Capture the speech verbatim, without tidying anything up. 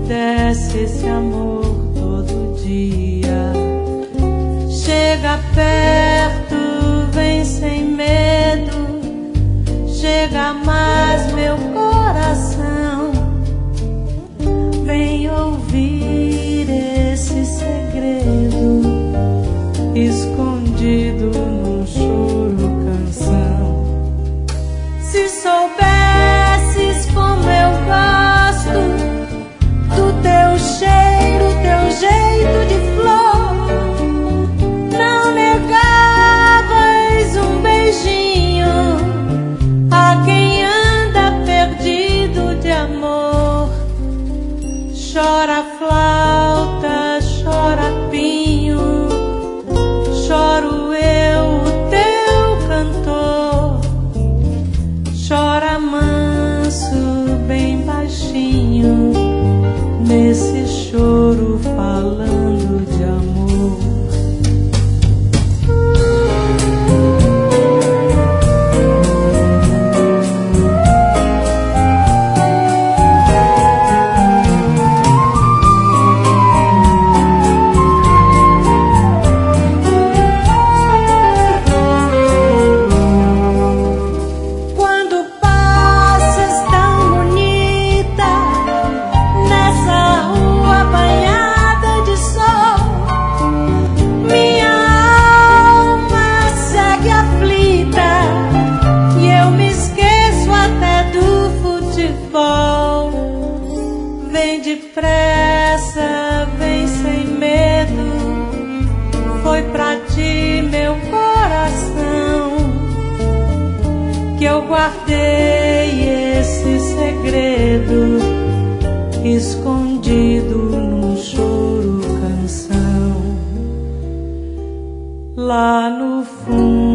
pudesse esse amor todo dia. Chega perto, vem sem medo, chega mais meu coração, vem ouvir esse segredo escondido num choro canção. Se soubesses como eu gosto do teu cheiro, teu jeito de flor, não negavas um beijinho a quem anda perdido de amor. Chora flauta, chora pinho, choro eu, o teu cantor. Chora manso, bem baixinho, nesse choro falando de amor. Vem depressa, vem sem medo, foi pra ti meu coração que eu guardei esse segredo escondido num choro canção lá no fundo.